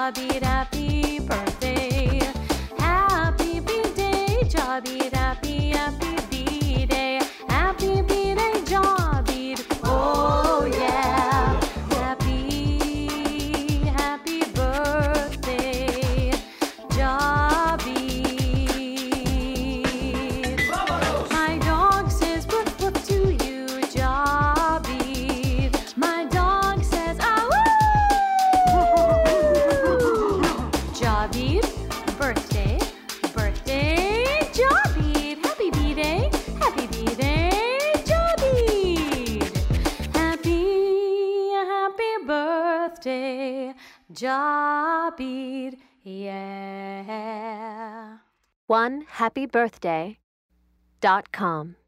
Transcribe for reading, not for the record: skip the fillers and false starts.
Jabir, happy birthday. Happy B-Day, Jabir, happy B-Day. Happy B-Day, Jabir. Oh yeah. Happy birthday, Jabir. My dog says woof woof to you, Jabir. My dog says ah woo. Jabir, birthday, Jabir. Happy B-Day, Jabir. Happy birthday, Jabir. Yeah. OneHappyBirthday.com